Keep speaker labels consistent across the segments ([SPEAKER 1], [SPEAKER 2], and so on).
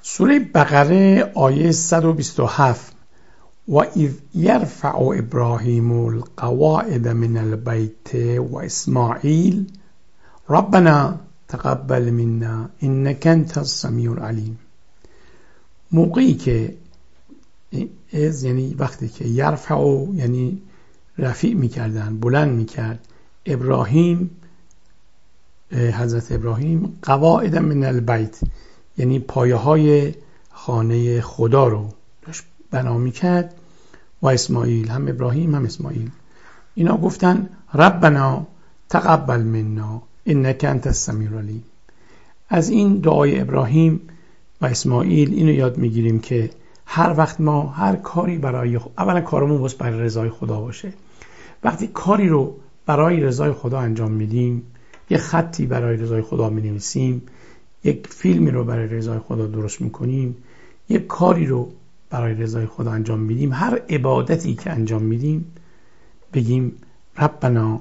[SPEAKER 1] سوره بقره آیه 127 و اذ یرفع ابراهیم القواعد من البیت و اسماعیل ربنا تقبل منا انک انت السمیع العلیم. موقعی که از یعنی وقتی که یرفع یعنی رفیع میکردن، بلند میکرد ابراهیم، حضرت ابراهیم، قواعد من البیت یعنی پایه های خانه خدا رو داشت بنا میکرد و اسماعیل، هم ابراهیم هم اسماعیل، اینا گفتن ربنا تقبل منا انک انت السمیع العلیم. از این دعای ابراهیم و اسماعیل اینو یاد میگیریم که هر وقت ما هر کاری برای اولا کارمون باید برای رضای خدا باشه. وقتی کاری رو برای رضای خدا انجام میدیم، یه خطی برای رضای خدا مینویسیم، یک فیلمی رو برای رضای خدا درست میکنیم، یک کاری رو برای رضای خدا انجام میدیم، هر عبادتی که انجام میدیم بگیم ربنا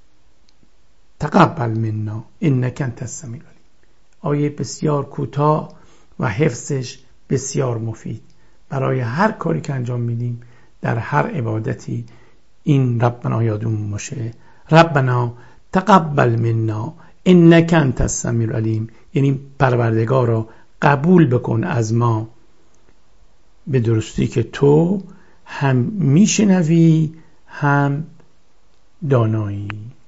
[SPEAKER 1] تقبل منا انک انت السمیع العلیم. آیه بسیار کوتاه و حفظش بسیار مفید. برای هر کاری که انجام میدیم در هر عبادتی این ربنا یادمون باشه، ربنا تقبل منا انک انت السمیع العلیم، یعنی پروردگارا قبول بکن از ما به درستی که تو هم میشنوی هم دانایی.